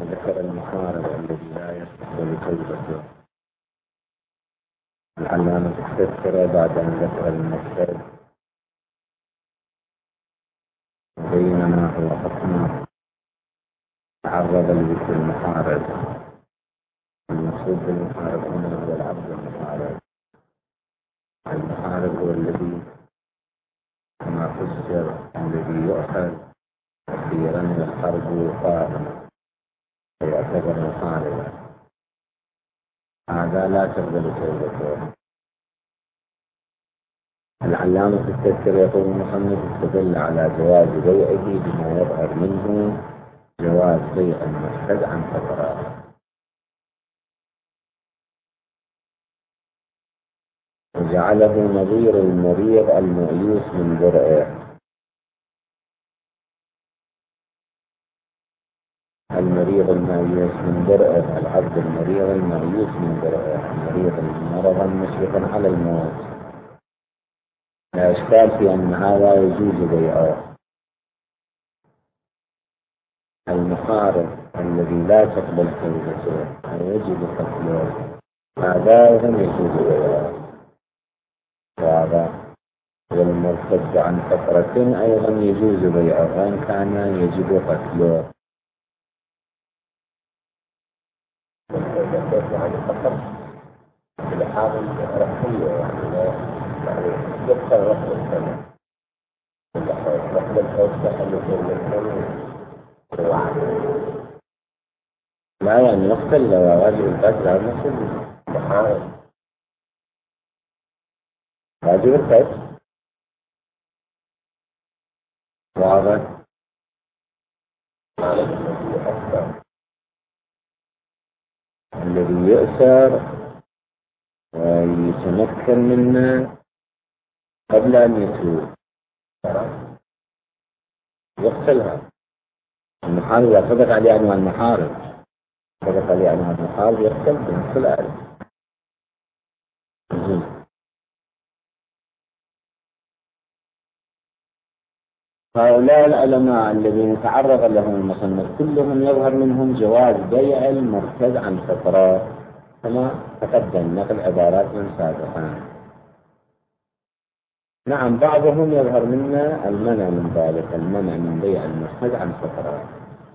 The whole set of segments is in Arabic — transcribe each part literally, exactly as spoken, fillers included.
ذكر المحارب الذي لا يستقبل توبته. العلامة التذكرة بعد أن ذكر المرتد بينما هو حكم تعرض لذكر المحارب. المقصود بالمحارب هنا هو العبد المحارب. المحارب هو الذي كما فسر الذي يؤخذ أخيرا الحرب قائمة فيعتبر محاربا، هذا لا تقبل توبته. العلامة في التذكرة يقول المصنف استدل على جواز بيعه بما يظهر منه جواز بيع المرتد عن فترات، وجعله نظير المريض المؤيوس من برئه. المريض المؤيوس من برئه، العبد المريض المؤيوس من برئه، المريض مرضا مشرفا على الموت. لا إشكال في أن هذا يجوز بيعه. المحارب الذي لا تقبل توبته ويجب قتله هذا لم يجوز بيعه. وهذا والمرتد عن فترة أيضا يجوز بيعه وإن كان يجب قتله. عن الفترة في الحالة الرحمية يعني يبقى رفض السنة رفض الحوصة لا يعني يقتل واجب القتل على نفسه محارب واجب القتل واضح. الذي يؤثر ويتمكن منه قبل أن يتوب يقتلها. المحارب إذا ثبت عليه أنواع المحارب ثبت عليه أنواع المحارب يقتل بنفس الآلة. هؤلاء العلماء الذين تعرض لهم المصنف كلهم يظهر منهم جواز بيع المرتد عن فترة كما تقدم نقل عبارات من سابقا. نعم بعضهم يظهر منا المنع من ذلك، المنع من بيع المرتد عن فترة.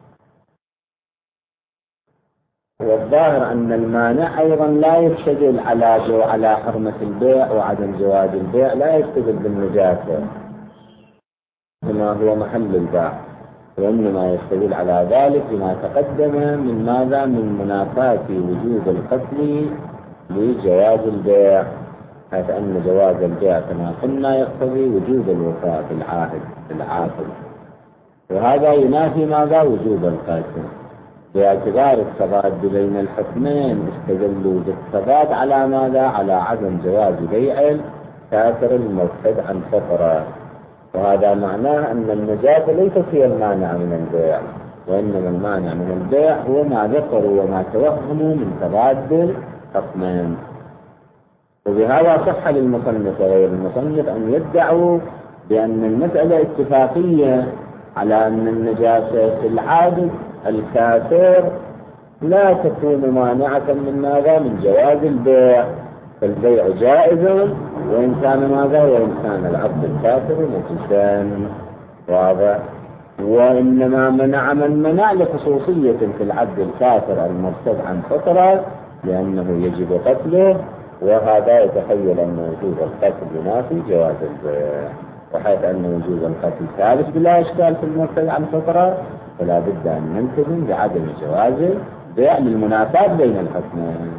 والظاهر أن المانع أيضا لا يستدل على جو على حرمة البيع وعدم جواز البيع، لا يستدل بالنجاسة كما هو محل البيع، وإنما يستدل على ذلك بما تقدم من ماذا من منافاة وجوب القتل لجواز البيع، حيث أن جواز البيع كما قلنا يقتضي وجوب الوفاء في العاهد العاقل، وهذا ينافي ماذا وجوب القتل. باعتبار التضاد بين الحكمين استدلوا بالتضاد على ماذا على عدم جواز بيع كافر المرتد عن فترة، وهذا معناه أن النجاسة ليست هي المانع من البيع، وإنما المانع من البيع هو ما ذكروا وما توهموا من تضاد الحكمين. وبهذا صح للمصنف وغير المصنف أن يدعوا بأن المسألة اتفاقية على أن النجاسة في العادة الكافر لا تكون مانعة من ماذا من جواز البيع، فالبيع جائز وإن كان ماذا وإن كان العبد الكافر نجسا. واضح. وإنما منع من منع لخصوصية في العبد الكافر المرتد عن فترة لأنه يجب قتله، وهذا يتخيل أن وجوب القتل ينافي جواز البيع، وحيث أن وجوب القتل ثابت بلا إشكال في المرتد عن فترة فلا بد أن ننتظم بعدم جواز البيع للمنافاة بين الحكمين.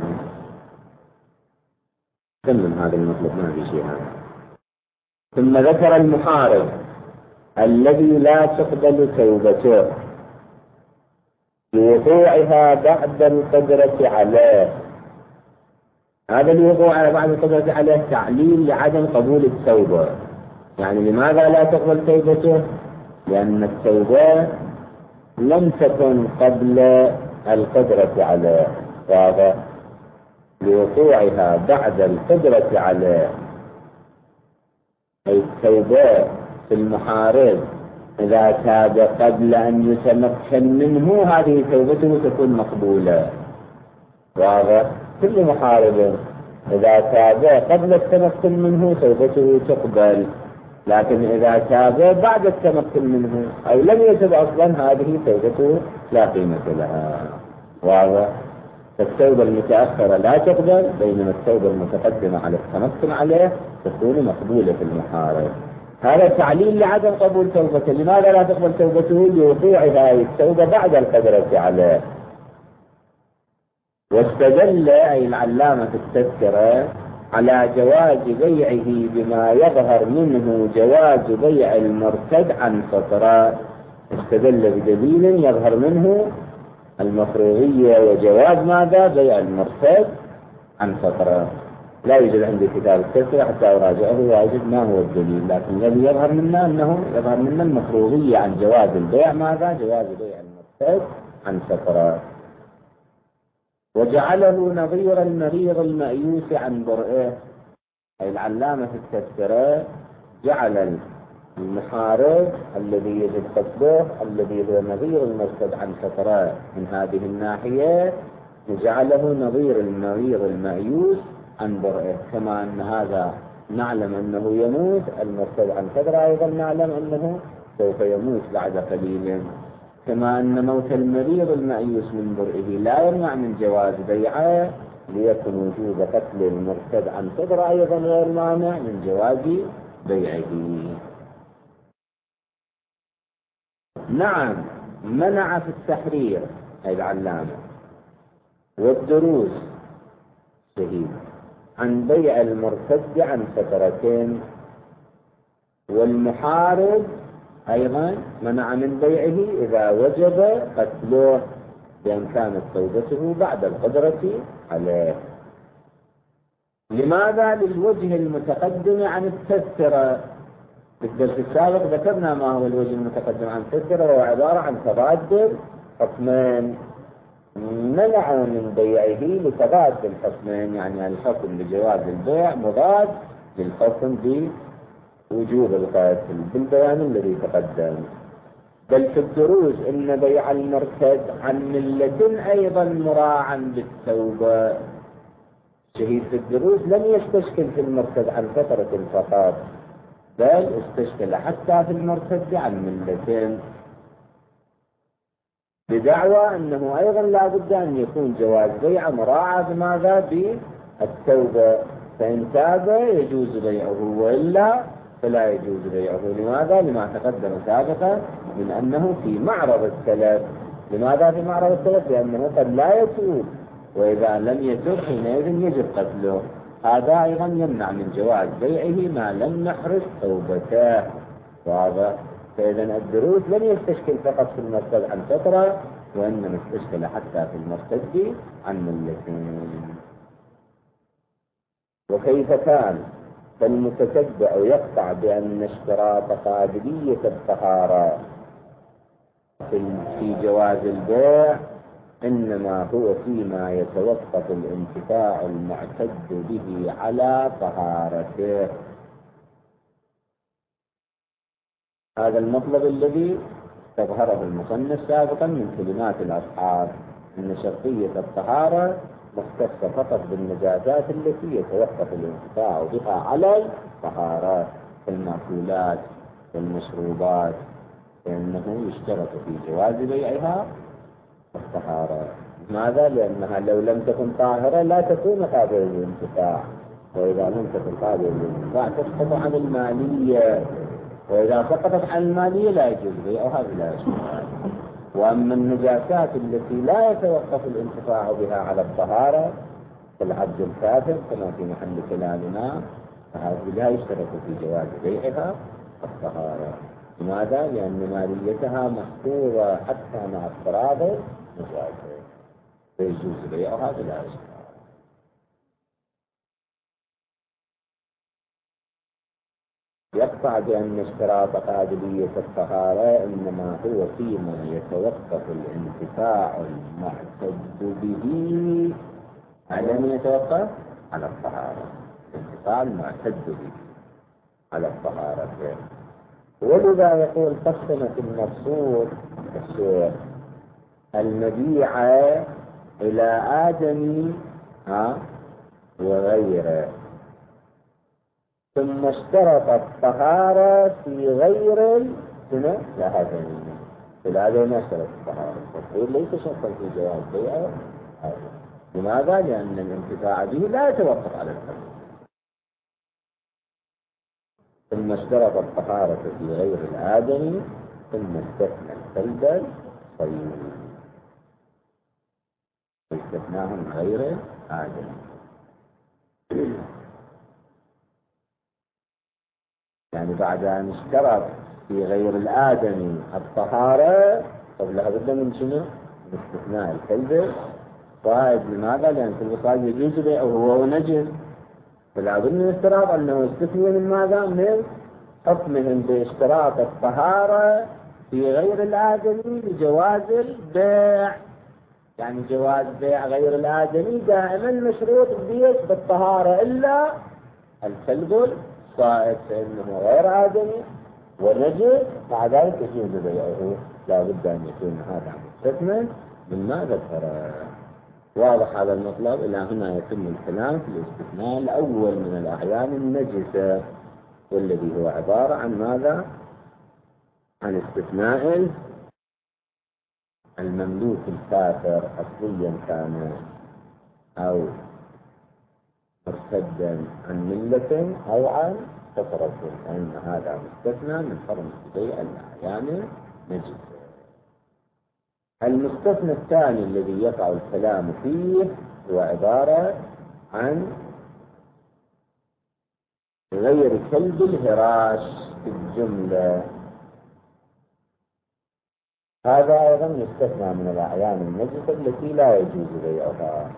كمل هذا المطلب ما في شيء هذا. ثم ذكر المحارب الذي لا تقبل توبته لوقوعها بعد القدرة عليه. هذا الوقوع على بعد القدرة عليه تعليل لعدم قبول التوبة. يعني لماذا لا تقبل توبته؟ لأن التوبة لم تكن قبل القدرة عليه. وهذا لوقوعها بعد القدرة عليه، أي التوبة في المحارب إذا تاب قبل أن يتمكن منه هذه توبته تكون مقبولة. واضح؟ كل محارب إذا تاب قبل التمكن منه توبته تقبل، لكن إذا تاب بعد التمكن منه أو لم يتب أصلا هذه توبته لا قيمة لها. واضح؟ فالتوبة المتأخرة لا تقبل، بينما التوبة المتقدمة على التمكن عليه تكون مقبولة في المحارب. هذا تعليل لعدم قبول توبته. لماذا لا تقبل توبته؟ لوقوع هذه التوبة بعد القدرة عليه. واستدل أي العلامة في التذكرة على جواز بيعه بما يظهر منه جواز بيع المرتد عن فترة. استدل بدليل يظهر منه المفروضية وجواز ماذا؟ بيع المرتد عن فترة. لا يوجد عندي كتاب التذكرة حتى أراجعه وأجد ما هو الدليل، لكن الذي يظهر منا أنه يظهر منا المفروضية عن جواز البيع ماذا؟ جواز بيع المرتد عن فترة. وجعله نظير المريض المأيوس عن برئه. أي العلامة في التذكرة جعل المحارب الذي يجب قتله الذي هو نظير المرتد عن فترة من هذه الناحية، وجعله نظير المريض المأيوس عن برئه. كما أن هذا نعلم أنه يموت المرتد عن فترة، أيضا نعلم أنه سوف يموت بعد قليل. كما أن موت المريض المأيوس من برئه لا يمنع من جواز بيعه، ليكن وجود قتل المرتد عن فترة أيضا غير مانع من جواز بيعه. نعم، منع في التحرير أي العلامة والدروس شهيد عن بيع المرتد عن فترتين، والمحارب أيضا منع من بيعه إذا وجب قتله بأن كانت توبته بعد القدرة عليه. لماذا؟ للوجه المتقدم عن التذكرة. في الدرس السابق ذكرنا ما هو الوجه المتقدم عن التذكرة، وهو عبارة عن تضاد حكمين. منع من بيعه لتضاد الحكمين، يعني الحكم بجواز البيع مضاد للحكم بوجوب القتل بالبيان الذي تقدم. بل في الدروس إن بيع المرتد عن ملة أيضا مراعا بالتوبة. شهيد في الدروس لم يستشكل في المرتد عن فترة فقط، بل استشكل حتى في المرتد عن ملتين، بدعوى أنه أيضا لا بد أن يكون جواز بيع مراعى بماذا؟ بالتوبة. فإن تاب يجوز بيعه، وإلا فلا يجوز بيعه. لماذا؟ لما تقدم سابقا من أنه في معرض التلف. لماذا في معرض التلف؟ لأنه قد لا يتوب، وإذا لم يتوب حينئذ يجب قتله. هذا أيضا يمنع من جواز بيعه ما لم نحرز توبته. واضح؟ فإذا الدروس لم يستشكل فقط في المرتد عن فترة، وإنما استشكل حتى في المرتد عن ملتين. وكيف كان؟ فالمتتبع يقطع بأن اشتراط قابلية الطهارة في جواز البيع إنما هو فيما يتوقف الانتفاع المعتد به على طهارته. هذا المطلب الذي تظهره المصنف سابقا من كلمات الأصحاب، أن شرطية الطهارة مختصة فقط بالنجاسات التي يتوقف الانتفاع بها على الطهارات كالمأكولات والمشروبات، فإنه يشترط في جواز بيعها الطهارة. ماذا؟ لأنها لو لم تكن طاهرة لا تكون قابلة للانتفاع، وإذا لم تكن قابلة للانتفاع تسقط عن المالية، وإذا سقطت عن المالية لا يجوز بيعها بلا شبهة. وأما النجاسات التي لا يتوقف الانتفاع بها على الطهارة كالعبد الكافر كما في محل كلامنا، فهذه لا يشترط في جواز بيعها الطهارة. لماذا؟ لأن ماليتها محفوظة حتى مع اضطراب نجاسة، فيجوز بيعها بلا شبهة. يقطع بأن اشتراط قابلية الطهارة إنما هو فيما يتوقف الانتفاع المعتد به على أن يتوقف على الطهارة. الانتفاع المعتد به على الطهارة. ولذا يقول قسمت المقصود الشيخ المبيع إلى آدمي ها وغيره، ثم اشترط الطهارة في غير السنة لآدمي. في الآدمي ما اشترط الطهارة، التصوير ليس شرطا في جواز بيعه. لماذا؟ لأن الانتفاع به لا يتوقف على الحكم. ثم اشترط الطهارة في غير الآدمي، ثم استثنى الكلب الصيد، استثناه من غير آدمي. يعني بعد أن اشترط في غير الآدمي الطهارة، طب لابد من شنو؟ من استثناء الكلب صائد. لماذا؟ لأن الكلب الصائد يجوز بيعه وهو نجس، فلا بد من اشتراط أنه استثني من ماذا؟ من حكمهم باشتراط الطهارة في غير الآدمي لجواز البيع. يعني جواز بيع غير الآدمي دائما مشروط بيش بالطهارة إلا الكلب الصائد فإنه غير آدمي ونجس، مع ذلك يجوز بيعه. لا بد أن يكون هذا مستثنى مما ذكر. واضح هذا المطلب؟ إلى هنا يتم الكلام في الاستثناء الأول من الأعيان النجسة، والذي هو عبارة عن ماذا؟ عن استثناء المملوك الكافر أصليا كان أو مرتدا عن ملة أو عن كفرة، فإن هذا مستثنى من حرمة بيع الأعيان النجسة. المستثنى الثاني الذي يقع الكلام فيه هو عبارة عن غير كلب الهراش في الجملة. هذا أيضا يستثنى من الأعيان النجسة التي لا يجوز بيعها.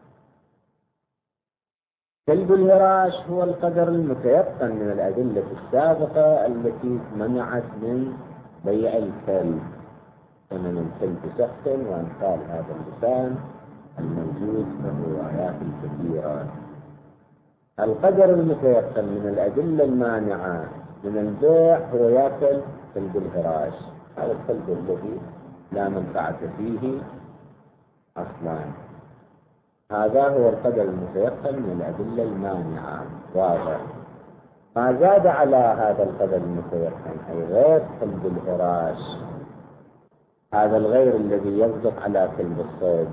كلب الهراش هو القدر المتيقن من الأدلة السابقة التي منعت من بيع الكلب، ومن الكلب سخط وأمثال هذا اللسان الموجود في الروايات الكثيرة. القدر المتيقن من الأدلة المانعة من البيع هو ياكل كلب الهراش، هذا الكلب الذي لا منفعة فيه أصلا. هذا هو القدر المتيقن من الأدلة المانعة. واضح؟ ما زاد على هذا القدر المتيقن أي غير كلب الهراش، هذا الغير الذي يصدق على كلب الصيد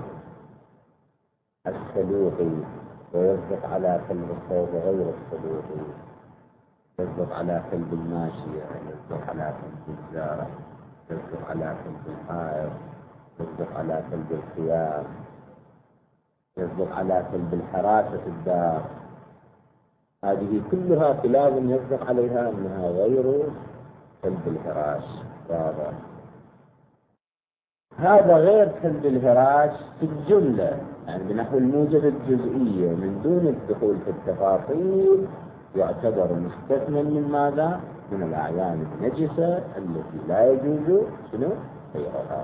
السلوقي، ويصدق على كلب الصيد غير السلوقي، يصدق على كلب الماشية، يصدق على كلب الزارع، يصدق على كلب الحائط، يصدق على كلب الخيار، يصدق على كلب الحراسة في الدار. هذه كلها كلاب يصدق عليها أنها غير كلب الهراش. واضح؟ هذا غير كلب الهراش في الجملة، يعني بنحو الموجب الجزئية من دون الدخول في التفاصيل، يعتبر مستثنى من ماذا؟ من الأعيان النجسة التي لا يجوز شنو؟ بيعها.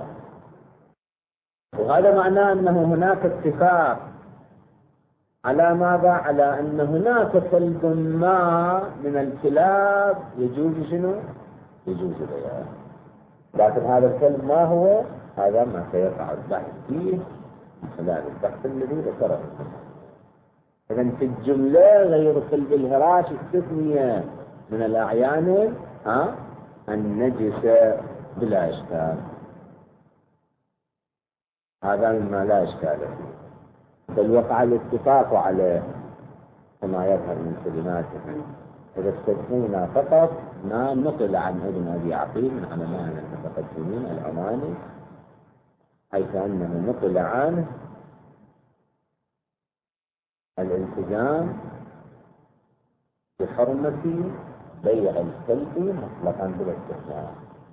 وهذا معناه أنه هناك اتفاق على ماذا؟ على أن هناك كلب ما من الكلاب يجوز شنو؟ يجوز بيعه. لكن هذا الكلب ما هو؟ هذا ما سيقع البحث فيه من خلال البحث الذي ذكره. إذن في الجملة غير كلب الهراش استثنية من الأعيان ها النجسة بلا إشكال. هذا مما لا إشكال فيه، بل وقع الاتفاق عليه كما يظهر من كلماتهم. إذا استثنينا فقط ما نقل عن ابن أبي عقيل من علماء المتقدمين الأماني، حيث أنه نقل عنه الالتزام بحرمة بيع الكلب مطلقا بلا استثناء.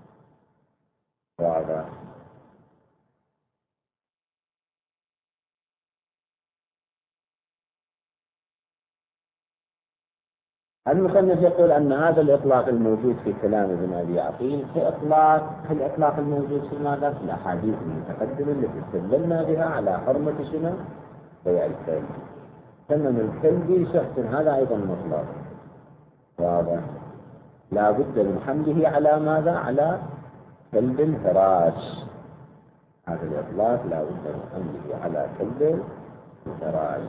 واضح؟ المصنف يقول أن هذا الإطلاق الموجود في كلام ابن أبي عقيل في إطلاق الإطلاق الموجود في ماذا؟ في الأحاديث المتقدمة التي استدللنا بها على حرمة شنو؟ بيع الكلب. ثمن الكلب شخص، هذا أيضا مطلق. واضح؟ لا بد من حمله على ماذا؟ على كلب الفراش. هذا الإطلاق لا بد من حمله على كلب الفراش.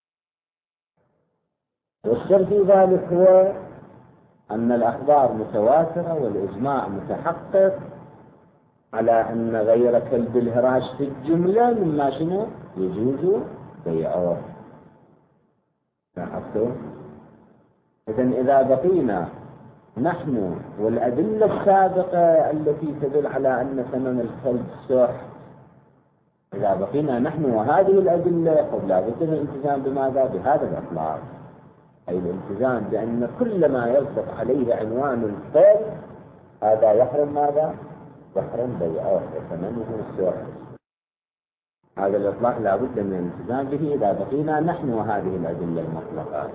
والسر في ذلك هو أن الأخبار متواترة والإجماع متحقق على أن غير كلب الهراش في الجملة مما شنو يجوز بيعه. لاحظتوا؟ إذن إذا بقينا نحن والأدلة السابقة التي تدل على أن ثمن الكلب سح، إذا بقينا نحن وهذه الأدلة قد لا بد من الالتزام بماذا؟ بهذا الإطلاق، أي الالتزام بأن كل ما يلصق عليه عنوان الكلب هذا يحرم ماذا؟ يحرم بيعه وثمنه سح. هذا الإطلاق لا بد من الالتزام به إذا بقينا نحن وهذه الأدلة المطلقة.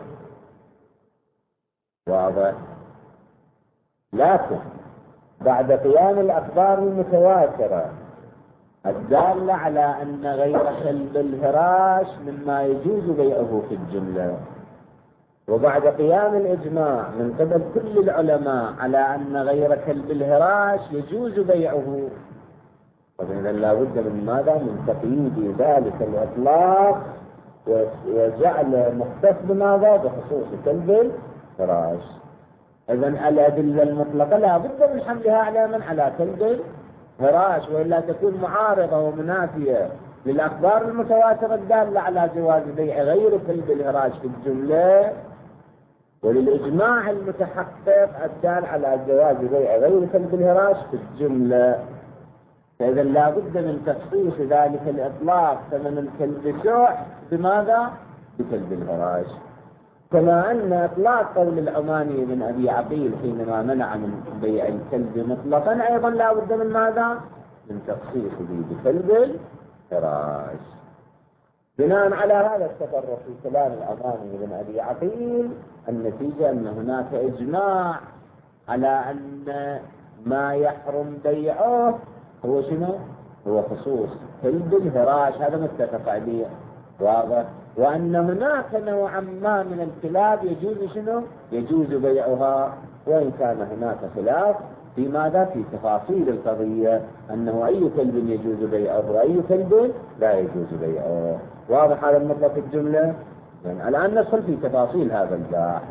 واضح؟ لكن بعد قيام الأخبار المتواترة الدالة على أن غير كلب الهراش مما يجوز بيعه في الجملة، وبعد قيام الإجماع من قبل كل العلماء على أن غير كلب الهراش يجوز بيعه، فإذا لا بد من ماذا؟ من تقييد ذلك الإطلاق وجعل مختص بماذا؟ بخصوص كلب الهراش. إذن الأدلة المطلقة لا بد من حملها على من؟ على كلب الهراش، وإلا تكون معارضة ومنافية للأخبار المتواترة الدالة على جواز بيع غير كلب الهراش في الجملة، وللإجماع المتحقق الدال على جواز بيع غير كلب الهراش في الجملة. فإذا لا بد من تخصيص ذلك الإطلاق ثمن الكلب سح بماذا؟ بكلب الهراش. كما أن إطلاق قول العماني بن أبي عقيل حينما منع من بيع الكلب مطلقا أيضا لا بد من ماذا؟ من تخصيصه بكلب الهراش. بناء على هذا التفرق في كلام العماني بن أبي عقيل النتيجة أن هناك إجماع على أن ما يحرم بيعه هو شنو؟ هو خصوص كلب الهراش، هذا متفق عليه. واضح؟ وأن هناك نوعا ما من الكلاب يجوز شنو؟ يجوز بيعها، وإن كان هناك خلاف في ماذا؟ في تفاصيل القضية، أنه أي كلب يجوز بيعه وأي كلب لا يجوز بيعه. واضح هذا المطلب في الجملة؟ يعني الآن ندخل في تفاصيل هذا البحث.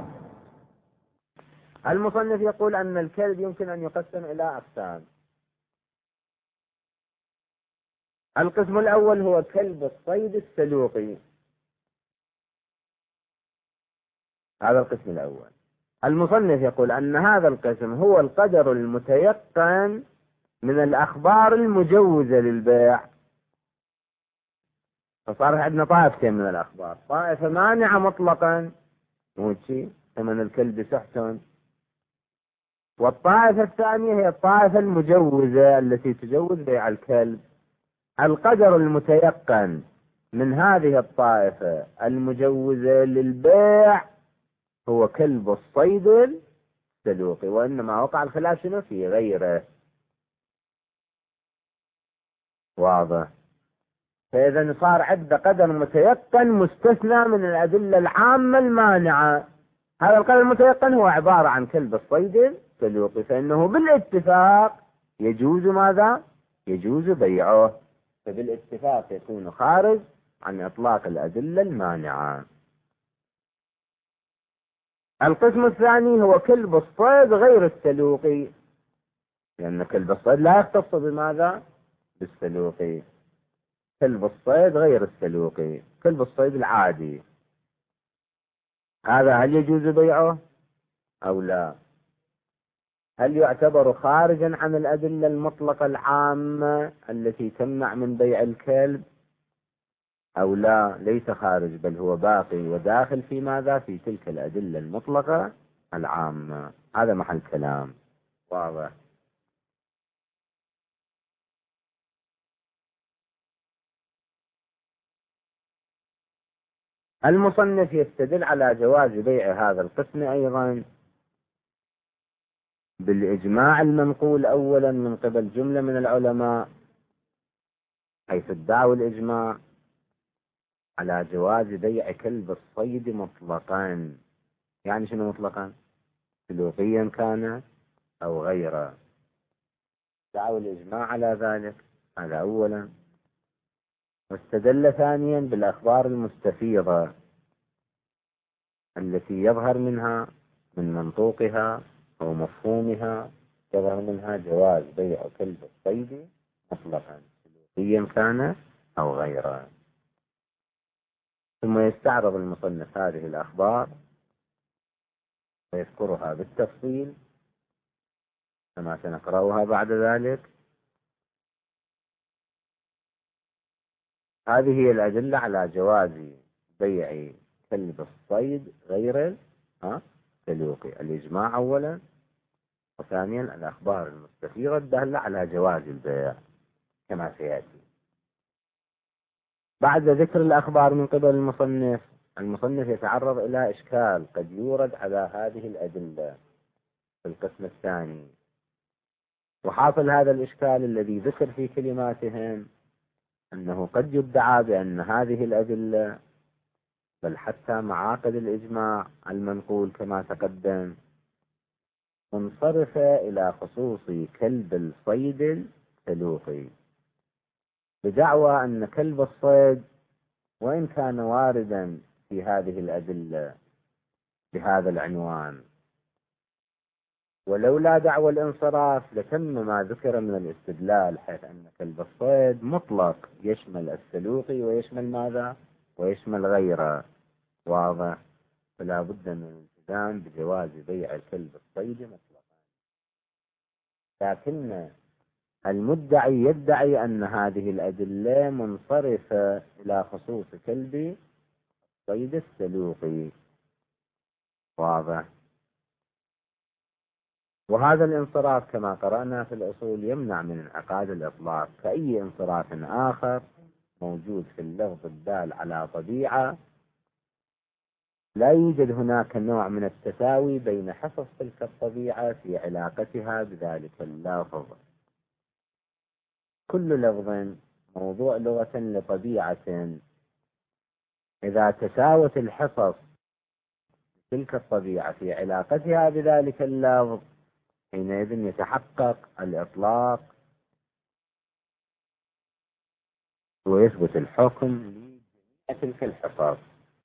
المصنف يقول أن الكلب يمكن أن يقسم إلى أقسام. القسم الأول هو كلب الصيد السلوقي، هذا القسم الأول. المصنف يقول أن هذا القسم هو القدر المتيقن من الأخبار المجوزة للبيع. فصار عندنا طائفتين من الأخبار، طائفة مانعة مطلقا موشي ثمن الكلب سحت، والطائفة الثانية هي الطائفة المجوزة التي تجوز بيع الكلب. القدر المتيقن من هذه الطائفة المجوزة للبيع هو كلب الصيد السلوقي، وإنما وقع الخلاف شنو في غيره. واضح؟ فإذا صار عندنا قدر متيقن مستثنى من الأدلة العامة المانعة. هذا القدر المتيقن هو عبارة عن كلب الصيد السلوقي، فإنه بالاتفاق يجوز ماذا؟ يجوز بيعه، فبالاتفاق يكون خارج عن إطلاق الأدلة المانعة. القسم الثاني هو كلب الصيد غير السلوقي، لأن كلب الصيد لا يختص بماذا؟ بالسلوقي. كلب الصيد غير السلوقي، كلب الصيد العادي، هذا هل يجوز بيعه أو لا؟ هل يعتبر خارجا عن الأدلة المطلقة العامة التي تمنع من بيع الكلب أو لا؟ ليس خارج، بل هو باقي وداخل في ماذا؟ في تلك الأدلة المطلقة العامة. هذا محل كلام. واضح؟ المصنف يستدل على جواز بيع هذا القسم أيضا بالإجماع المنقول أولا من قبل جملة من العلماء، حيث ادعوا الإجماع على جواز بيع كلب الصيد مطلقا. يعني شنو مطلقا؟ سلوكيا كان أو غيره. دعوا الإجماع على ذلك، هذا أولا. واستدل ثانيا بالأخبار المستفيضة التي يظهر منها من منطوقها أو مفهومها يظهر منها جواز بيع كلب الصيد مطلقا سلوكيا كان أو غيره. ثم يستعرض المصنف هذه الأخبار ويذكرها بالتفصيل كما سنقرأها بعد ذلك. هذه هي الأدلة على جواز بيع كلب الصيد غير السلوقي، الإجماع أولا، وثانيا الأخبار المستفيضة الدالة على جواز البيع كما سيأتي. بعد ذكر الأخبار من قبل المصنف، المصنف يتعرض إلى إشكال قد يورد على هذه الأدلة في القسم الثاني. وحاصل هذا الإشكال الذي ذكر في كلماتهم أنه قد يدعى بأن هذه الأدلة بل حتى معاقد الإجماع المنقول كما تقدم منصرفة إلى خصوص كلب الصيد السلوقي، بدعوى أن كلب الصيد وإن كان واردا في هذه الأدلة بهذا العنوان، ولولا دعوى الانصراف لتم ما ذكر من الاستدلال، حيث أن كلب الصيد مطلق يشمل السلوقي ويشمل ماذا؟ ويشمل غيره. واضح؟ فلا بد من الالتزام بجواز بيع الكلب الصيد مطلقا. لكن المدعي يدعي أن هذه الأدلة منصرفة إلى خصوص كلب الصيد السلوقي. واضح؟ وهذا الانصراف كما قرأنا في الأصول يمنع من انعقاد الإطلاق كأي انصراف آخر موجود في اللفظ الدال على طبيعة. لا يوجد هناك نوع من التساوي بين حصص تلك الطبيعة في علاقتها بذلك اللفظ. كل لفظ موضوع لغة لطبيعة، إذا تساوت الحصص تلك الطبيعة في علاقتها بذلك اللفظ حينئذ يتحقق الإطلاق ويثبت الحكم لتلك الحصص.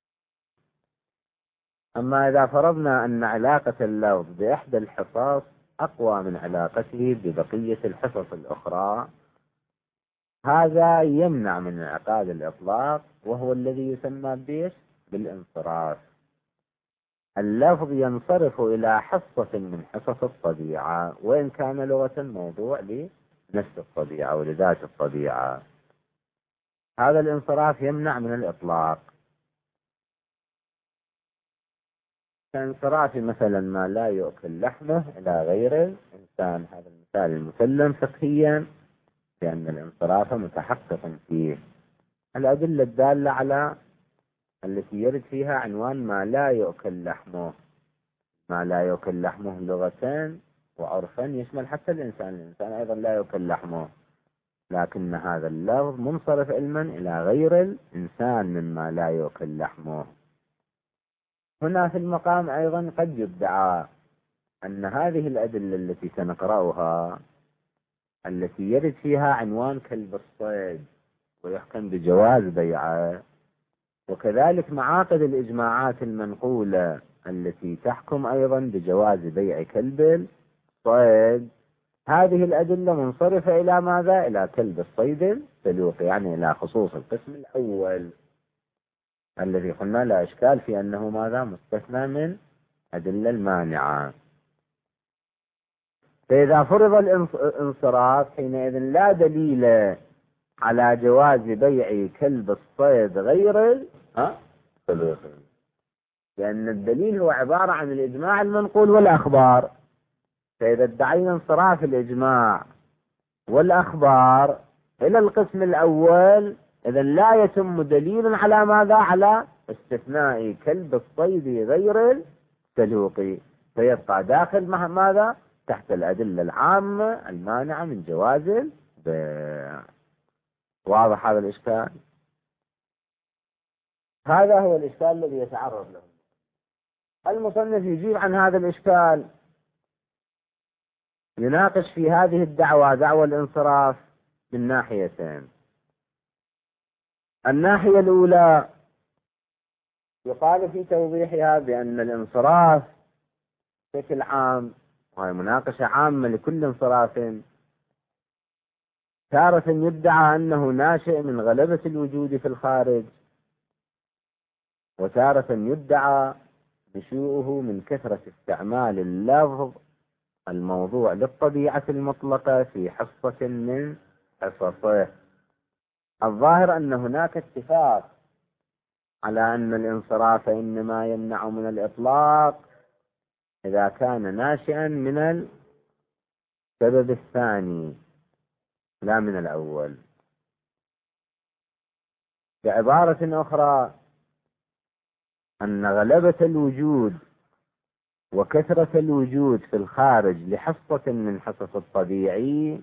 أما إذا فرضنا أن علاقة اللفظ بإحدى الحصص أقوى من علاقته ببقية الحصص الأخرى، هذا يمنع من انعقاد الإطلاق، وهو الذي يسمى بيش بالانصراف. اللفظ ينصرف إلى حصة من حصص الطبيعة وإن كان لغة موضوع لنفس الطبيعة ولذات الطبيعة. هذا الانصراف يمنع من الإطلاق. كانصراف مثلا ما لا يؤكل لحمه إلى غير الإنسان، هذا المثال المسلم فقهيا لأن الانصراف متحقق فيه. الأدلة الدالة على التي يرد فيها عنوان ما لا يؤكل لحمه. ما لا يؤكل لحمه لغة وعرفا يشمل حتى الإنسان، الإنسان أيضا لا يؤكل لحمه، لكن هذا اللفظ منصرف علما إلى غير الإنسان مما لا يؤكل لحمه. هنا في المقام أيضا قد يدعى أن هذه الأدلة التي سنقرأها التي يرد فيها عنوان كلب الصيد ويحكم بجواز بيعه، وكذلك معاقد الإجماعات المنقولة التي تحكم أيضا بجواز بيع كلب الصيد، هذه الأدلة منصرفة إلى ماذا؟ إلى كلب الصيد السلوقي، يعني إلى خصوص القسم الأول الذي قلنا لا إشكال في أنه ماذا؟ مستثنى من أدلة المانعة. فإذا فرض الانصراف حينئذ لا دليل على جواز بيع كلب الصيد غير السلوقي، لأن الدليل هو عبارة عن الإجماع المنقول والأخبار. فإذا ادعينا انصراف الإجماع والأخبار إلى القسم الأول، إذا لا يتم دليل على ماذا؟ على استثناء كلب الصيد غير السلوقي، فيبقى داخل ماذا؟ تحت الأدلة العامة المانعة من جواز البيع. واضح هذا الإشكال؟ هذا هو الإشكال الذي يتعرض له المصنف. يجيب عن هذا الإشكال يناقش في هذه الدعوة دعوة الانصراف من ناحيتين. الناحية الأولى يقال في توضيحها بأن الانصراف بشكل عام، وهي مناقشة عامة لكل انصراف، تارة يدعى أنه ناشئ من غلبة الوجود في الخارج، وتارة يدعى نشوءه من كثرة استعمال اللفظ الموضوع للطبيعة المطلقة في حصة من حصصه. الظاهر أن هناك اتفاق على أن الانصراف إنما يمنع من الإطلاق إذا كان ناشئا من السبب الثاني لا من الأول. بعبارة أخرى، أن غلبة الوجود وكثرة الوجود في الخارج لحصة من حصص الطبيعي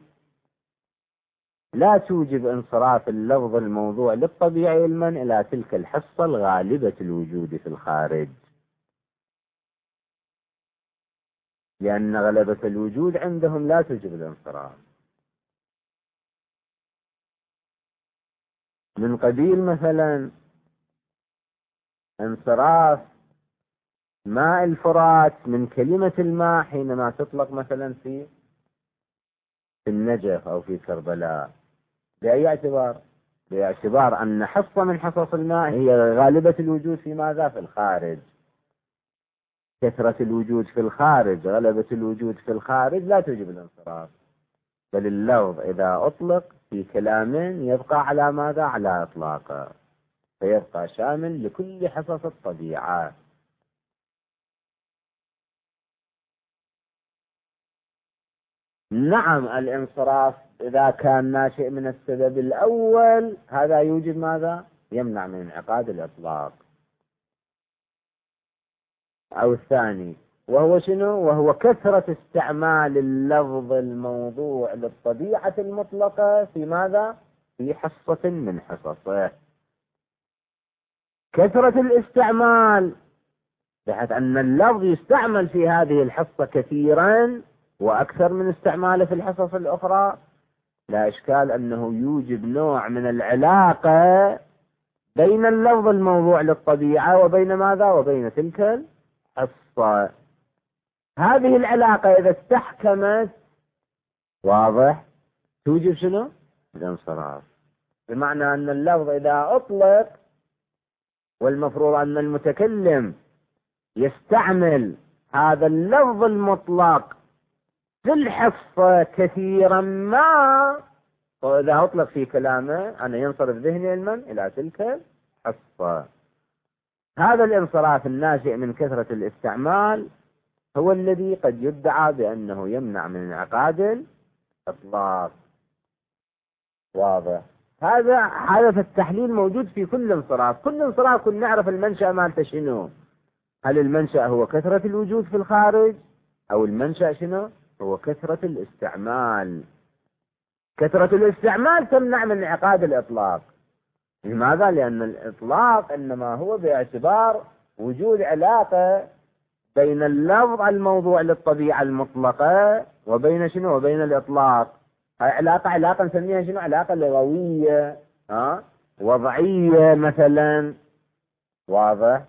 لا توجب انصراف اللفظ الموضوع للطبيعي علما إلى تلك الحصة الغالبة الوجود في الخارج، لأن غلبة الوجود عندهم لا توجب الانصراف. من قبيل مثلا انصراف ماء الفرات من كلمة الماء حينما تطلق مثلا في النجف أو في كربلاء، بأي اعتبار؟ باعتبار أن حصة من حصص الماء هي غالبة الوجود في ماذا؟ في الخارج. كثرة الوجود في الخارج، غلبة الوجود في الخارج لا توجب الانصراف، بل اللفظ إذا أطلق في كلام يبقى على ماذا؟ على إطلاقه، فيبقى شامل لكل حصص الطبيعة. نعم، الانصراف إذا كان ناشئ من السبب الأول هذا يوجب ماذا؟ يمنع من انعقاد الإطلاق. أو الثاني وهو شنو؟ وهو كثرة استعمال اللفظ الموضوع للطبيعة المطلقة في ماذا؟ في حصة من حصصه. كثرة الاستعمال بحيث أن اللفظ يستعمل في هذه الحصة كثيرا وأكثر من استعماله في الحصص الأخرى، لا إشكال أنه يوجب نوع من العلاقة بين اللفظ الموضوع للطبيعة وبين ماذا؟ وبين تلك الحصة. هذه العلاقة إذا استحكمت واضح توجب شنو؟ الانصراف. بمعنى أن اللفظ إذا أطلق والمفروض أن المتكلم يستعمل هذا اللفظ المطلق في الحصة كثيرا ما، وإذا أطلق في كلامه أن ينصرف ذهني علما إلى تلك الحصة. هذا الانصراف الناشئ من كثرة الاستعمال هو الذي قد يدعى بأنه يمنع من انعقاد الإطلاق. واضح؟ هذا هذا في التحليل موجود في كل انصراف. كل انصراف كنا نعرف المنشأ مالته شنو. هل المنشأ هو كثرة الوجود في الخارج أو المنشأ شنو؟ هو كثرة الاستعمال. كثرة الاستعمال تمنع من انعقاد الإطلاق. لماذا؟ لأن الإطلاق إنما هو باعتبار وجود علاقة بين اللفظ الموضوع للطبيعة المطلقة وبين شنو؟ وبين الإطلاق. هاي علاقة علاقة نسميها شنو؟ علاقة لغوية، ها؟ وضعية مثلا. واضح؟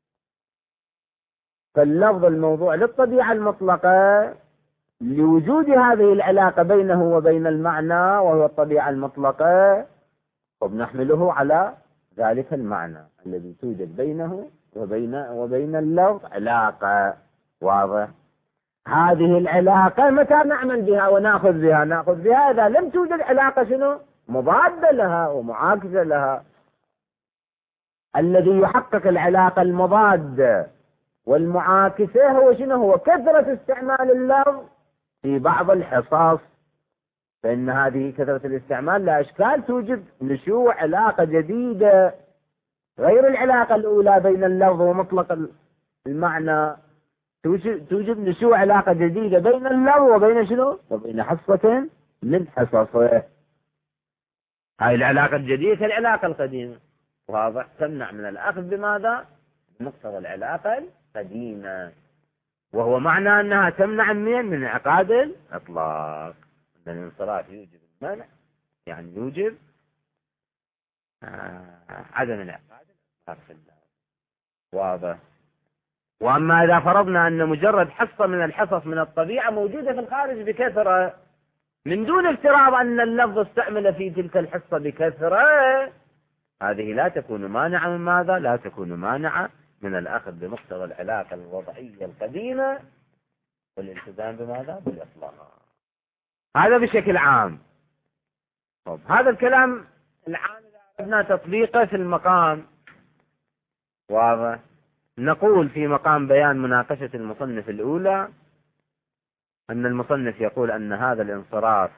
فاللفظ الموضوع للطبيعة المطلقة لوجود هذه العلاقة بينه وبين المعنى وهو الطبيعة المطلقة، وبنحمله على ذلك المعنى الذي توجد بينه وبين وبين اللفظ علاقة. واضح؟ هذه العلاقة متى نعمل بها ونأخذ بها؟ نأخذ بها إذا لم توجد علاقة شنو؟ مضادة لها ومعاكسة لها. الذي يحقق العلاقة المضادة والمعاكسة هو شنو؟ هو كثرة استعمال اللفظ في بعض الحصص. فإن هذه كثرة الاستعمال لا إشكال توجب نشوء علاقة جديدة غير العلاقة الأولى بين اللفظ ومطلق المعنى. توجب نشوء علاقة جديدة بين اللفظ وبين شنو؟ وبين حصة من حصصه. هاي العلاقة الجديدة كالعلاقة القديمة. واضح؟ تمنع من الأخذ بماذا؟ بمقتضى العلاقة القديمة. وهو معنى أنها تمنع من من انعقاد الإطلاق. أن الانصراف يوجب المنع، يعني يوجب آه عدم انعقاد الإطلاق في اللفظ. واضح. وأما إذا فرضنا أن مجرد حصة من الحصص من الطبيعة موجودة في الخارج بكثرة من دون افتراض أن اللفظ استعمل في تلك الحصة بكثرة، هذه لا تكون مانعة من ماذا؟ لا تكون مانعة من الأخذ بمقتضى العلاقة الوضعية القديمة والالتزام بماذا؟ بالإطلاق. هذا بشكل عام. طب هذا الكلام العام إذا أردنا تطبيقه في المقام، واضح، نقول في مقام بيان مناقشة المصنف الأولى أن المصنف يقول أن هذا الانصراف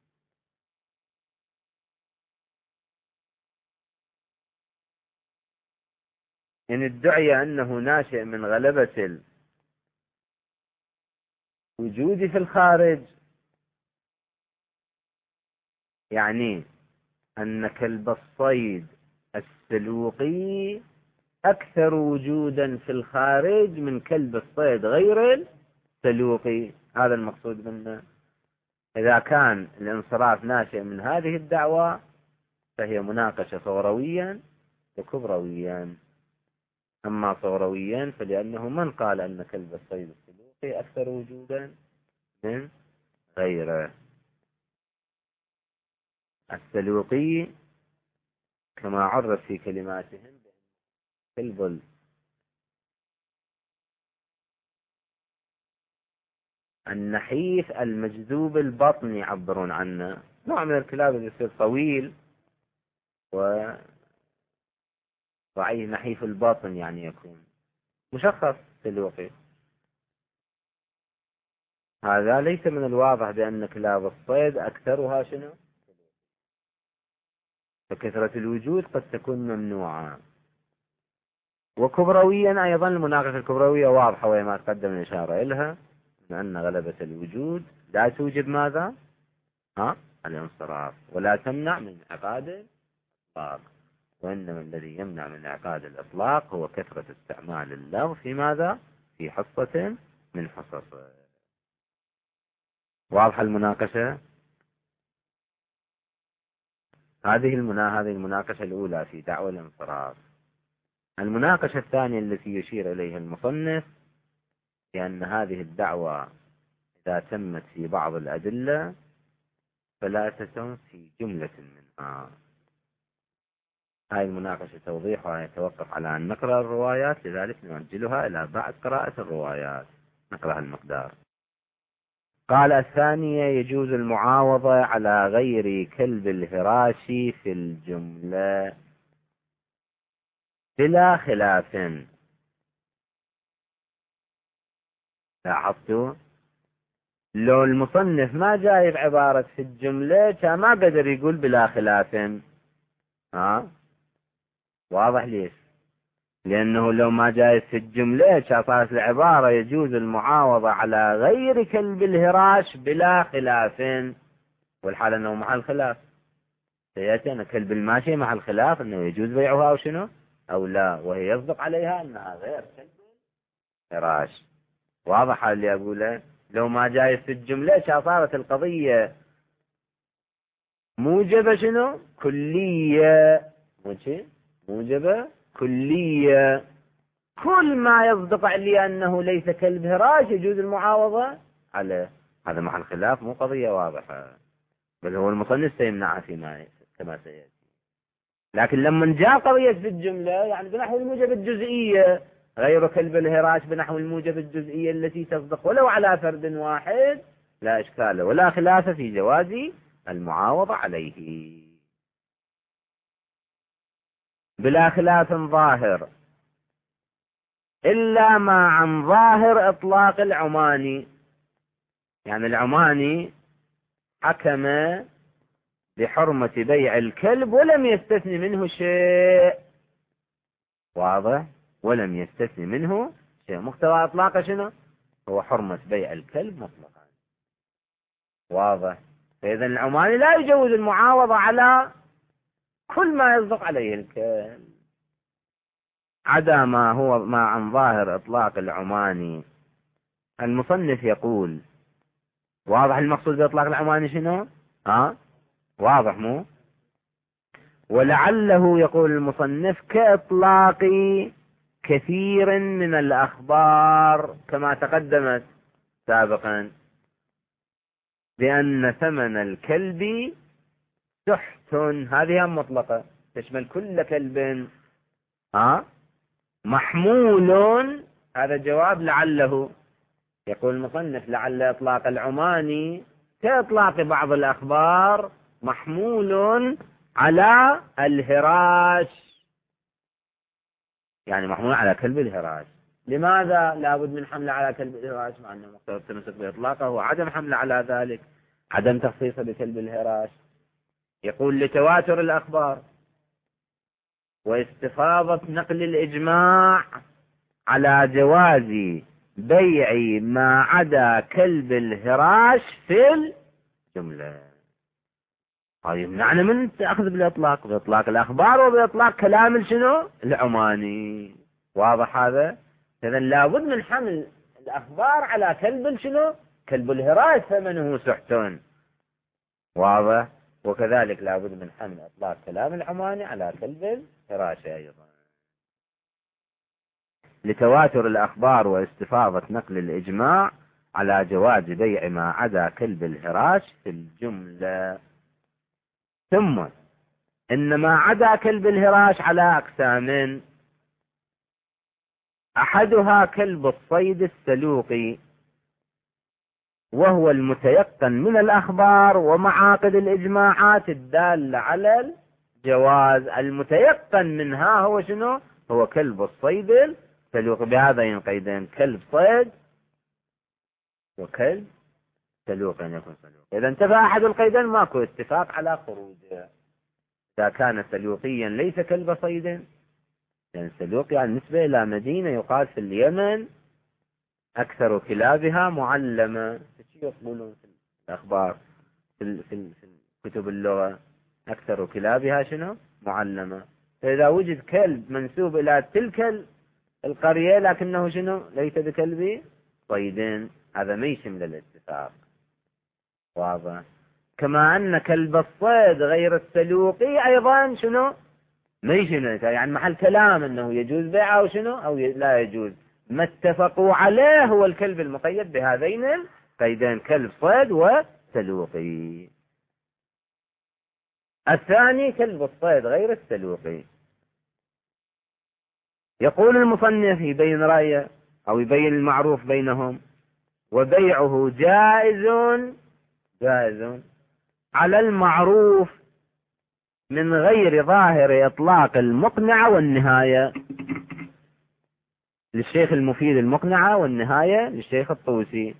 إن ادعي أنه ناشئ من غلبة الوجود في الخارج، يعني أن كلب الصيد السلوقي أكثر وجودا في الخارج من كلب الصيد غير السلوقي. هذا المقصود منه. إذا كان الانصراف ناشئ من هذه الدعوة فهي مناقشة صورويا وكبرويا. أما صورويا فلأنه من قال أن كلب الصيد السلوقي أكثر وجودا من غيره. السلوقي كما عرف في كلماتهم كلب النحيف المجذوب البطن، يعبرون عنه، نوع من الكلاب اللي يصير طويل و ضعيف نحيف الباطن، يعني يكون مشخص سلوقي. هذا ليس من الواضح بأن كلاب الصيد أكثرها شنو؟ فكثرة الوجود قد تكون ممنوعة. وكبرويا أيضا المناقشة الكبروية واضحة وما تقدم الإشارة إلها، أن غلبة الوجود لا توجب ماذا؟ ها؟ الانصراف، ولا تمنع من انعقاد الإطلاق، وإنما الذي يمنع من انعقاد الإطلاق هو كثرة استعمال اللفظ في ماذا؟ في حصة من حصصه. واضحة المناقشة؟ هذه المنا... هذه المناقشة الأولى في دعوى الانصراف. المناقشة الثانية التي يشير إليها المصنف لأن هذه الدعوة إذا تمت في بعض الأدلة فلا تتم في جملة منها. هذه المناقشة توضيحها يتوقف على أن نقرأ الروايات، لذلك نؤجلها إلى بعد قراءة الروايات. نقرأ المقدار. قال الثانية يجوز المعاوضة على غير كلب الهراشي في الجملة بلا خلاف. لاحظتوا لو المصنف ما جايب عبارة في الجملة كان ما قدر يقول بلا خلاف. ها واضح ليش؟ لأنه لو ما جايز في الجملة كان صارت العبارة يجوز المعاوضة على غير كلب الهراش بلا خلاف، والحال أنه محل خلاف. سيأتي أن كلب الماشي محل خلاف أنه يجوز بيعها أو شنو أو لا، وهي يصدق عليها أنها غير كلب الهراش. واضح اللي أقوله؟ لو ما جايز في الجملة كان صارت القضية موجبة شنو كلية، ماشي موجبة كلية، كل ما يصدق عليه أنه ليس كلب هراش يجوز المعاوضة عليه. هذا محل خلاف، مو قضية واضحة، بل هو المصنف سيمنعها فيما كما سيأتي. لكن لما جاء قضية في الجملة يعني بنحو الموجب الجزئية غير كلب الهراش بنحو الموجب الجزئية التي تصدق ولو على فرد واحد لا إشكال ولا خلاف في جواز المعاوضة عليه بلا خلاف ظاهر إلا ما عن ظاهر إطلاق العماني. يعني العماني حكم بحرمة بيع الكلب ولم يستثني منه شيء. واضح؟ ولم يستثني منه شيء. مقتضى إطلاقه شنو؟ هو حرمة بيع الكلب مطلقا. واضح؟ فإذا العماني لا يجوز المعاوضة على كل ما يصدق عليه الكلب عدا ما هو ما عن ظاهر إطلاق العماني المصنف يقول واضح المقصود بإطلاق العماني شنو؟ ها؟ واضح مو؟ ولعله يقول المصنف كإطلاق كثير من الأخبار كما تقدمت سابقا بأن ثمن الكلب سحت، هذه هم مطلقة تشمل كل كلب ها محمول. هذا جواب لعله. يقول المصنف لعل إطلاق العماني كإطلاق بعض الأخبار محمول على الهراش، يعني محمول على كلب الهراش. لماذا لابد من حمله على كلب الهراش مع أنه مقتضى التمسك بإطلاقه هو عدم حمله على ذلك، عدم تخصيصه بكلب الهراش؟ يقول لتواتر الأخبار واستفاضة نقل الإجماع على جواز بيع ما عدا كلب الهراش في الجملة. هذا يمنعنا من أخذ بالإطلاق، بإطلاق الأخبار وبإطلاق كلام شنو العماني. واضح هذا؟ إذا لابد من حمل الأخبار على كلب شنو كلب الهراش ثمنه سحت. واضح؟ وكذلك لابد من حمل إطلاق كلام العماني على كلب الهراش أيضا لتواتر الأخبار واستفاضة نقل الإجماع على جواز بيع ما عدا كلب الهراش في الجملة. ثم إن ما عدا كلب الهراش على أقسام: أحدها كلب الصيد السلوقي، وهو المتيقن من الأخبار ومعاقد الإجماعات الدالة على الجواز. المتيقن منها هو شنو؟ هو كلب الصيد السلوقي بهذين القيدين: كلب صيد وكلب سلوق أن يكون سلوق. إذا انتفى أحد القيدين ماكو اتفاق على خروجه. إذا كان سلوقيا ليس كلب صيد، يعني سلوق يعني نسبة إلى مدينة يقال في اليمن أكثر كلابها معلمة، يقولون في الأخبار في, في, في كتب اللغة أكثر كلابها شنو معلمة. فإذا وجد كلب منسوب إلى تلك القرية لكنه شنو ليس بكلب صيد، هذا ما يشمل الاتفاق. واضح؟ كما أن كلب الصيد غير السلوقي أيضا شنو ما يشمل، يعني محل كلام أنه يجوز بيعه أو شنو أو لا يجوز. ما اتفقوا عليه هو الكلب المقيد بهذين القيدين: كلب صيد وسلوقي. الثاني كلب الصيد غير السلوقي. يقول المصنف يبين رأيه أو يبين المعروف بينهم: وبيعه جائز جائز على المعروف من غير ظاهر إطلاق المقنعة والنهاية. للشيخ المفيد المقنعة، والنهاية للشيخ الطوسي.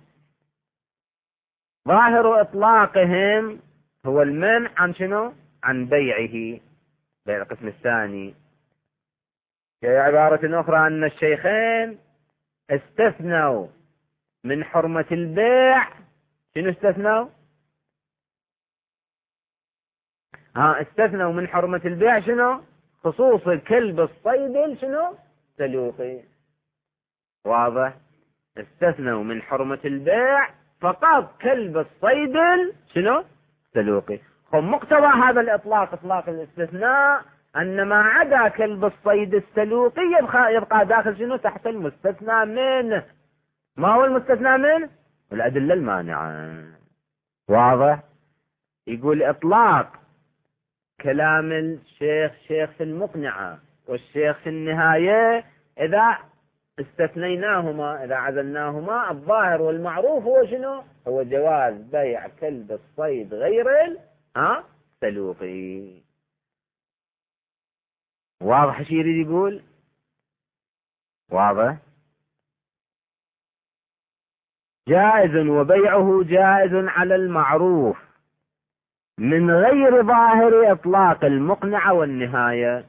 ظاهر إطلاقهم هو المنع عن شنو عن بيعه، بيع القسم الثاني. في عبارة أخرى أن الشيخين استثنوا من حرمة البيع. شنو استثنوا؟ ها استثنوا من حرمة البيع شنو؟ خصوص الكلب الصيد شنو سلوقي. واضح؟ استثنوا من حرمة البيع فقط كلب الصيد شنو سلوقي. هم مقتضى هذا الإطلاق إطلاق الاستثناء أن ما عدا كلب الصيد السلوقي يبقى, يبقى داخل شنو تحت المستثنى منه. ما هو المستثنى منه؟ الأدلة المانعة. واضح؟ يقول إطلاق كلام الشيخ شيخ في المقنعة والشيخ في النهاية إذا استثنيناهما إذا عزلناهما الظاهر والمعروف هو شنو؟ هو جواز بيع كلب الصيد غير ها سلوقي. واضح شي يريد يقول؟ واضح؟ جائز وبيعه جائز على المعروف من غير ظاهر إطلاق المقنعة والنهاية،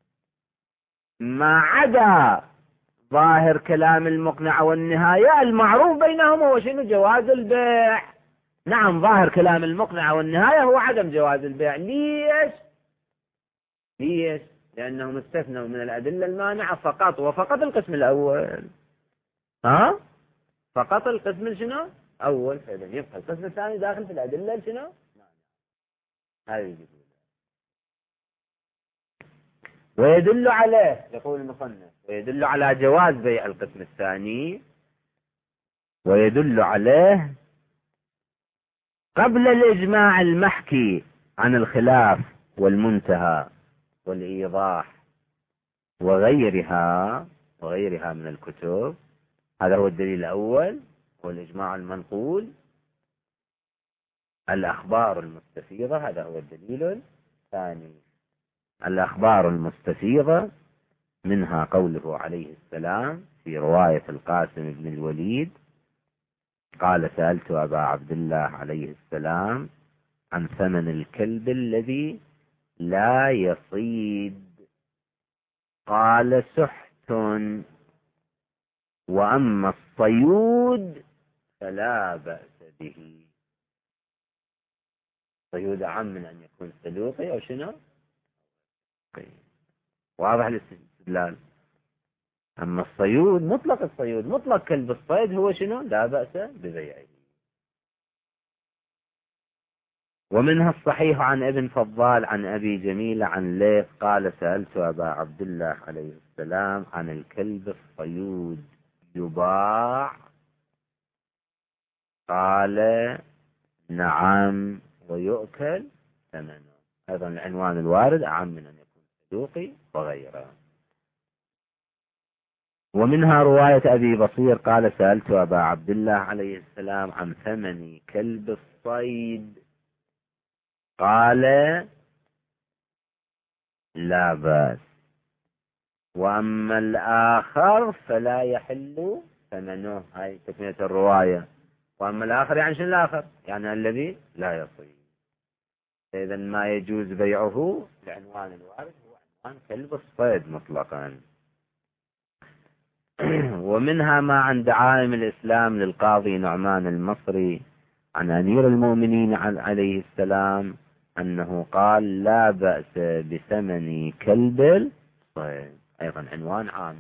ما عدا ظاهر كلام المقنعة والنهاية. المعروف بينهما هو شنو؟ جواز البيع. نعم ظاهر كلام المقنعة والنهاية هو عدم جواز البيع. ليش؟ ليش؟ لأنهم استثنوا من الأدلة المانعة فقط وفقط القسم الأول. ها؟ فقط القسم شنو؟ أول، فإذا يبقى القسم الثاني داخل في الأدلة شنو؟ هذه يقول. ويدل عليه، يقول المصنف، ويدل على جواز بيع القسم الثاني، ويدل عليه قبل الإجماع المحكي عن الخلاف والمنتهى والإيضاح وغيرها وغيرها من الكتب. هذا هو الدليل الأول، هو الإجماع المنقول. الأخبار المستفيضة، هذا هو الدليل الثاني، الأخبار المستفيضة، منها قوله عليه السلام في رواية القاسم بن الوليد قال: سألت أبا عبد الله عليه السلام عن ثمن الكلب الذي لا يصيد، قال: سحت، وأما الصيود فلا بأس به. الصيود أعم من أن يكون سلوقي أو شنو؟ واضح الاستدلال. أما الصيود، مطلق الصيود، مطلق كلب الصيد هو شنو؟ لا بأس ببيعه. ومنها الصحيح عن ابن فضال عن أبي جميل عن ليث قال: سألت أبا عبد الله عليه السلام عن الكلب الصيود يباع، قال: نعم، ويؤكل ثمنه. أيضا العنوان الوارد أعم من أن يكون سلوقي وغيره. ومنها رواية أبي بصير قال: سألت أبا عبد الله عليه السلام عن ثمن كلب الصيد، قال: لا بأس، وأما الآخر فلا يحل ثمنه. هاي تكملة الرواية. وأما الآخر يعني شنو الآخر؟ يعني الذي لا يصيد. إذا ما يجوز بيعه، العنوان الوارد هو عنوان كلب الصيد مطلقا. ومنها ما عن دعائم الإسلام للقاضي نعمان المصري عن أمير المؤمنين عليه السلام أنه قال: لا بأس بثمن كلب الصيد. أيضا عنوان عام.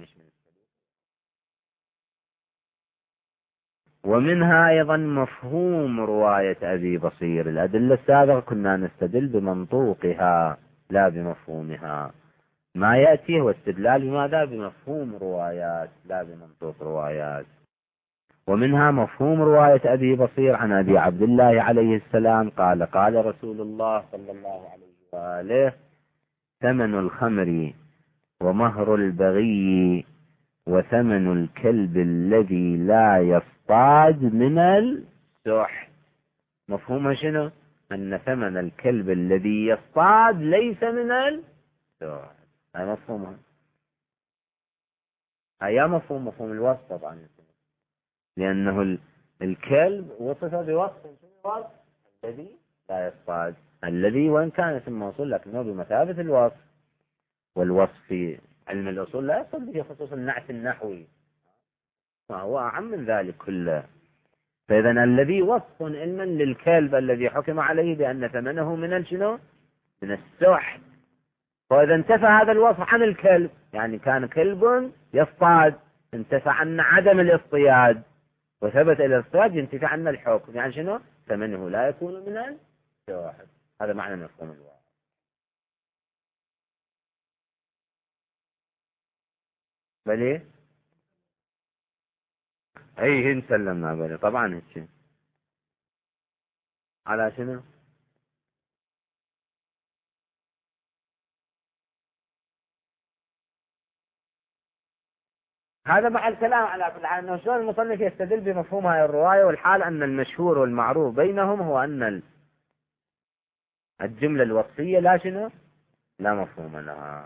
ومنها أيضا مفهوم رواية أبي بصير. الأدلة السابقة كنا نستدل بمنطوقها لا بمفهومها. ما يأتي هو استدلال بماذا؟ بمفهوم روايات لا بمنطوق روايات. ومنها مفهوم رواية أبي بصير عن أبي عبد الله عليه السلام قال: قال رسول الله صلى الله عليه وآله: ثمن الخمر ومهر البغي وثمن الكلب الذي لا يصطاد من السحت. مفهومها شنو؟ أن ثمن الكلب الذي يصطاد ليس من السحت. هذا مفهومها. هيا مفهوم مفهوم الوصف طبعا، لأنه الكلب وصف بوصف الوصف الذي لا يصطاد، الذي وإن كان اسم موصول لكنه بمثابة الوصف. والوصف في علم الأصول لا يصل به خصوص النعت النحوي، وهو أعم من ذلك كله. فإذا الذي وصف علما للكلب الذي حكم عليه بأن ثمنه من الشنو؟ من السحت. فإذا انتفى هذا الوصف عن الكلب، يعني كان كلب يصطاد، انتفى عن عدم الاصطياد، وثبت الاصطياد ينتفى عن الحكم، يعني شنو؟ ثمنه لا يكون من السحت. هذا معنى مفهوم الواقع. بلي اي هن سلمنا بلي طبعا هيك. على شنو؟ هذا مع الكلام على كل حال، انه شلون المصنف يستدل بمفهوم هذه الروايه، والحال ان المشهور والمعروف بينهم هو ان الجمله الوصفيه لا شنو؟ لا مفهوم لها.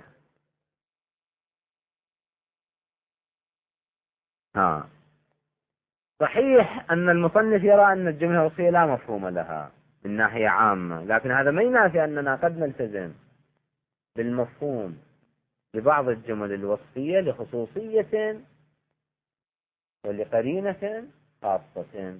ها صحيح أن المصنف يرى أن الجملة الوصفية لا مفهوم لها من ناحية عامة، لكن هذا ما ينافي أننا قد نلتزم بالمفهوم لبعض الجمل الوصفية لخصوصية ولقرينة خاصة.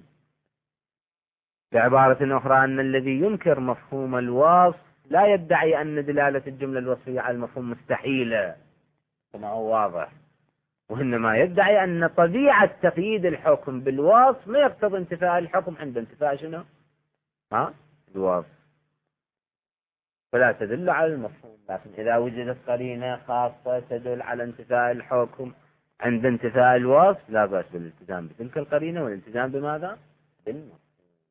بعبارة أخرى أن الذي ينكر مفهوم الوصف لا يدعي أن دلالة الجملة الوصفية على المفهوم مستحيلة كما هو واضح، وإنما يدعي أن طبيعة تقييد الحكم بالوصف ما يقتضي انتفاء الحكم عند انتفاء شنو؟ ها؟ الوصف. فلا تدل على المفهوم، لكن إذا وجدت قرينة خاصة تدل على انتفاء الحكم عند انتفاء الوصف لا بأس بالالتزام بتلك القرينة والالتزام بماذا؟ بالمفهوم.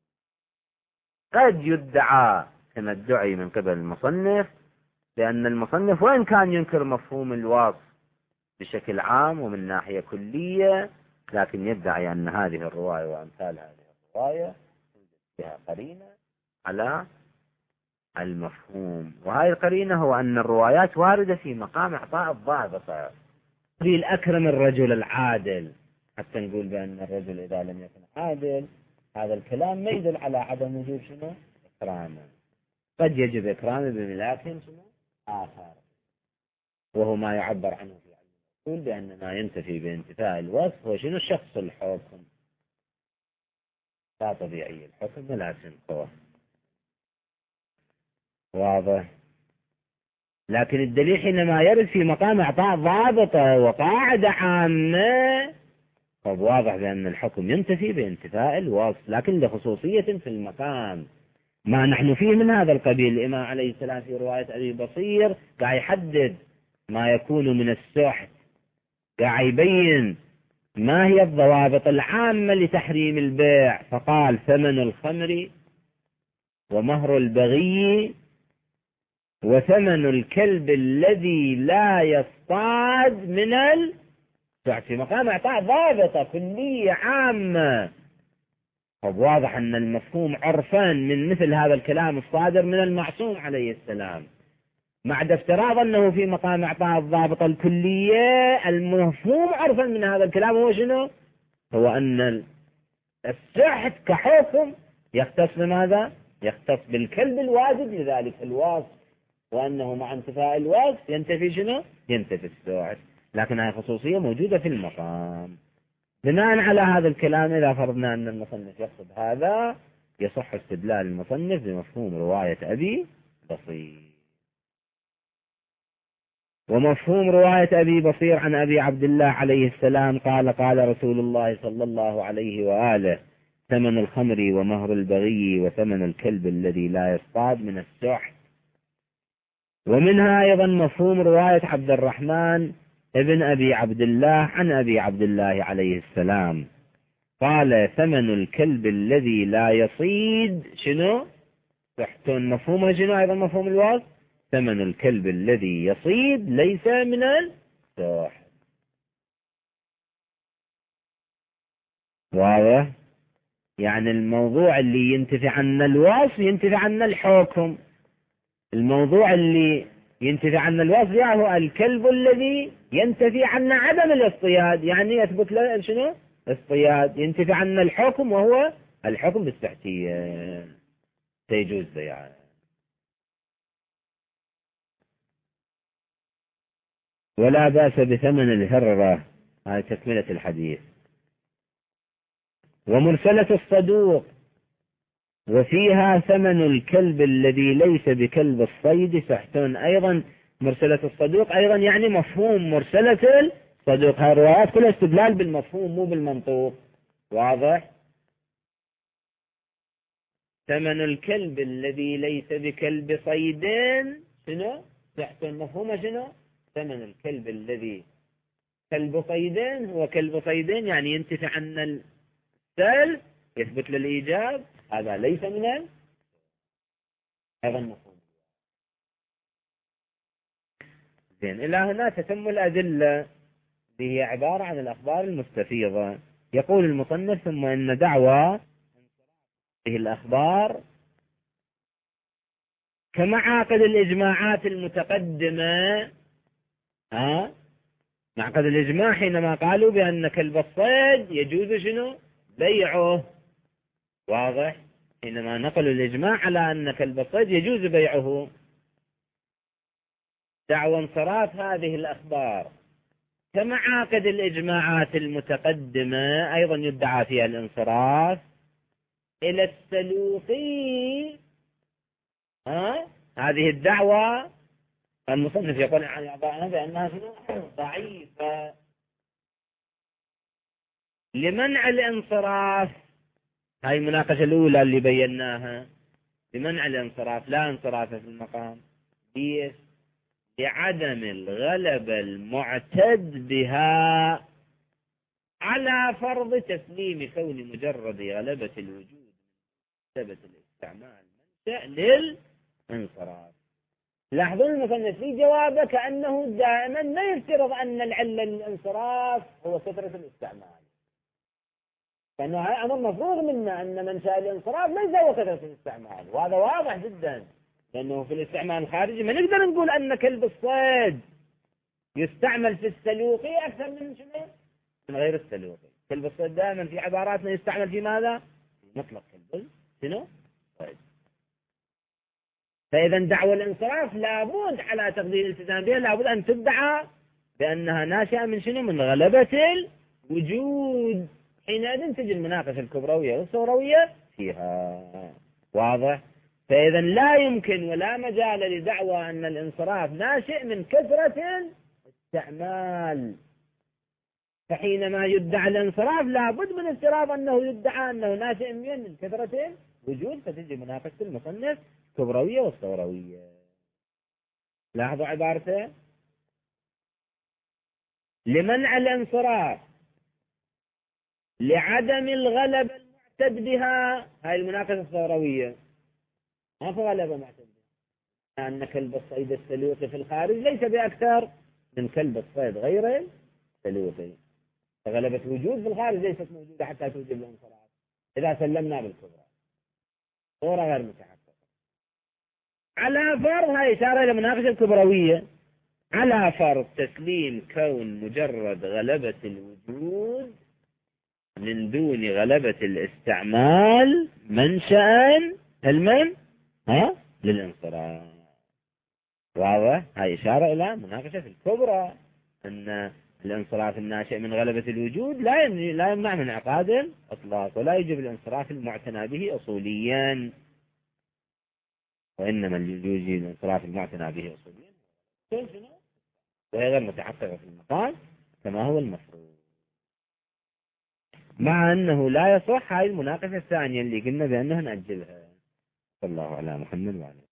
قد يدعى كما ادعي من قبل المصنف لأن المصنف وإن كان ينكر مفهوم الوصف بشكل عام ومن ناحية كلية، لكن يدعي أن هذه الرواية وأمثال هذه الرواية فيها قرينة على المفهوم، وهذه القرينة هو أن الروايات واردة في مقام إعطاء الضابط. في الأكرم الرجل العادل، حتى نقول بأن الرجل إذا لم يكن عادل هذا الكلام ما يدل على عدم وجود شنو؟ إكرامه. قد يجب إكرامه بملاك شنو؟ آخر، وهو ما يعبر عنه في علم الأصول بأن ما ينتفي بانتفاء الوصف هو شنو؟ شخص الحكم، لا طبيعي الحكم ولا سنقوه. واضح؟ لكن الدليل حينما يرد في مقام إعطاء ضابطة وقاعدة عامة طب واضح بأن الحكم ينتفي بانتفاء الوصف، لكن لخصوصية في المقام. ما نحن فيه من هذا القبيل. الإمام عليه السلام في رواية أبي بصير قاعد يحدد ما يكون من السحت، قاعد يبين ما هي الضوابط العامة لتحريم البيع، فقال ثمن الخمر ومهر البغي وثمن الكلب الذي لا يصطاد من السحت، في مقام إعطاء ضابطة كلية عامة. طب واضح أن المفهوم عرفا من مثل هذا الكلام الصادر من المعصوم عليه السلام، مع افتراض أنه في مقام إعطاء الضابطة الكلية، المفهوم عرفا من هذا الكلام هو شنو؟ هو أن السحت كحكم يختص بماذا؟ يختص بالكلب الواجد لذلك الوصف، وأنه مع انتفاء الوصف ينتفي شنو؟ ينتفي السحت، لكن هذه خصوصية موجودة في المقام. بناء على هذا الكلام إذا فرضنا أن المصنف يقصد هذا يصح استدلال المصنف بمفهوم رواية أبي بصير. ومفهوم رواية أبي بصير عن أبي عبد الله عليه السلام قال قال رسول الله صلى الله عليه وآله ثمن الخمر ومهر البغي وثمن الكلب الذي لا يصطاد من السحت. ومنها أيضا مفهوم رواية عبد الرحمن ابن أبي عبد الله عن أبي عبد الله عليه السلام قال ثمن الكلب الذي لا يصيد شنو؟ سحت. مفهومها شنو أيضا مفهوم الوصف؟ ثمن الكلب الذي يصيد ليس من السحت. واضح؟ يعني الموضوع اللي ينتفي عنا الوصف ينتفي عنا الحكم، الموضوع اللي ينتفي عنا الوصف هو الكلب الذي ينتفي عنا عدم الاصطياد، يعني يثبت له شنو؟ اصطياد. ينتفي عنا الحكم وهو الحكم بالسحتية، سيجوز بيعه. ولا بأس بثمن الهرة، هذه تكملة الحديث. ومرسلة الصدوق وفيها ثمن الكلب الذي ليس بكلب الصيد سحتون. أيضا مرسلة الصدوق أيضا يعني مفهوم مرسلة الصدوق، هذه الروايات كلها استدلال بالمفهوم مو بالمنطوق. واضح؟ ثمن الكلب الذي ليس بكلب صيد شنو؟ سحتون. مفهومه شنو؟ ثمن الكلب الذي كلب صيدين هو كلب صيدين، يعني ينتفع عن السلب يثبت للإيجاب، هذا ليس من هذا المفهوم. زين، إلى هنا تتم الأدلة اللي هي عبارة عن الأخبار المستفيضة. يقول المصنف ثم إن دعوى هذه الأخبار كمعاقد الإجماعات المتقدمة. ها؟ معقد الإجماع حينما قالوا بأن كلب الصيد يجوز شنو؟ بيعه. واضح؟ حينما نقلوا الإجماع على أن كلب الصيد يجوز بيعه. دعوى انصراف هذه الأخبار كمعاقد الإجماعات المتقدمة أيضا يدعى فيها الانصراف إلى السلوقي. ها؟ هذه الدعوة المصنف يقول عن أعضائنا بأنها ضعيفة، لمنع الانصراف، هاي المناقشة الأولى اللي بيناها، لمنع الانصراف لا انصراف في المقام، ليش؟ لعدم الغلبة المعتد بها على فرض تسليم كون مجرد غلبة الوجود ثبت الاستعمال منشأ للانصراف. لاحظون المثنى في جوابه كأنه دائما ما يفترض أن العلة للانصراف هو كثرة الاستعمال، لأنه أمر مفروغ منا أن منشأ الانصراف ليس هو كثرة الاستعمال، وهذا واضح جدا، لأنه في الاستعمال الخارجي ما نقدر نقول أن كلب الصيد يستعمل في السلوقي أكثر من شنو؟ من غير السلوقي. كلب الصيد دائما في عباراتنا يستعمل في ماذا؟ في مطلق كلب شنو؟ صيد. فإذا دعوى الانصراف لابد على تقدير الالتزام بها لابد أن تدعى بأنها ناشئة من شنو؟ من غلبة الوجود. حينئذ تجي المناقشة الكبروية والصوروية فيها. واضح؟ فإذا لا يمكن ولا مجال لدعوى أن الانصراف ناشئ من كثرة الاستعمال. فحينما يدعى الانصراف لابد من افتراض أنه يدعى أنه ناشئ من كثرة وجود، فتجي مناقشة المصنف الكبروية والصوروية. لاحظوا عبارته: لمنع الانصراف لعدم الغلبة المعتد بها، هاي المناقشة الصوروية، ما في غلبة معتد بها، أن كلب الصيد السلوقي في الخارج ليس بأكثر من كلب الصيد غير السلوقي، فغلبة وجود في الخارج ليست موجودة حتى توجب الانصراف إذا سلمنا بالكبرى، صورة غير متحققة. على فرض، هاي إشارة إلى مناقشة الكبروية، على فرض تسليم كون مجرد غلبة الوجود من دون غلبة الاستعمال منشأ المن ها للانصراف. واضح؟ هاي إشارة إلى مناقشة الكبرى أن الانصراف الناشئ من غلبة الوجود لا لا يمنع من انعقاد الإطلاق، ولا يجب الانصراف المعتنى به أصوليا، وإنما اللي يجوز الانصراف المعتنى به أصوليا وهي غير متحققة في المقام كما هو المفروض. مع أنه لا يصح هاي المناقشة الثانية اللي قلنا بأنها نأجلها. صلى الله على محمد وعلى